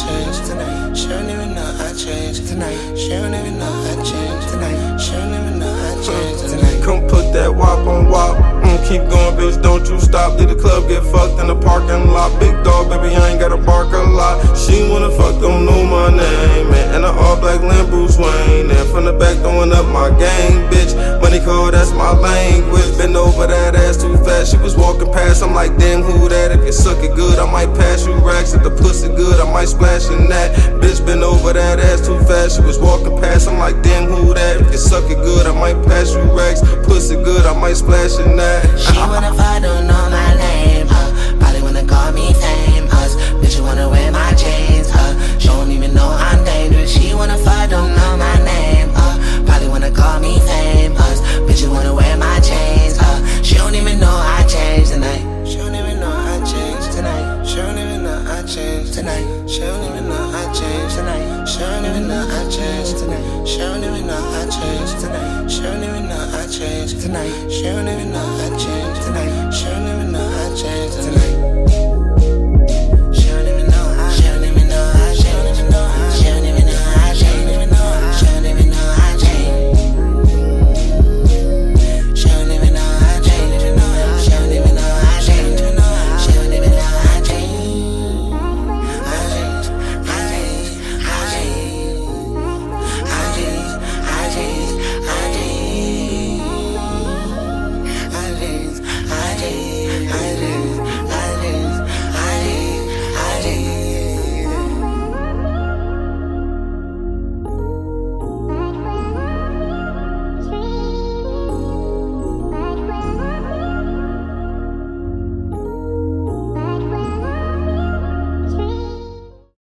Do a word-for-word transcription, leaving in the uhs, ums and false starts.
changed tonight. She don't even know I changed tonight. She don't even know I changed tonight. She don't even know I changed tonight. Come put that wop on wop. Mm, keep going, bitch, don't you stop. Leave the club, get fucked in the parking lot. Big dog, baby, I ain't gotta bark a lot. She wanna fuck, don't know my name, man. And an all black Lamb Bruce Wayne. And from the back, throwing up my gang, bitch. Money call, that's my language. Bend over that ass too fast. She was walking past, I'm like, damn, who that? If you suck it good, I might pass you racks. If the pussy good, I might splash in that. Bitch, bend over that ass too fast. She was walking past, I'm like, damn, who that? If you suck it good, I might pass you racks. Pussy good, I might splash in that. She wanna fuck, don't know my name, uh, probably wanna call me famous. Bitch, you wanna wear my chains, uh, she don't even know I'm dangerous. She wanna fuck, don't know my name, uh, probably wanna call me famous. Bitch, you wanna wear my chains, uh, she don't even know I changed tonight. She don't even know I changed tonight. She don't even know I changed tonight. She don't even know I changed tonight. She don't even know I changed tonight. She don't even know I changed tonight. She don't even know I changed tonight. She don't even know I changed.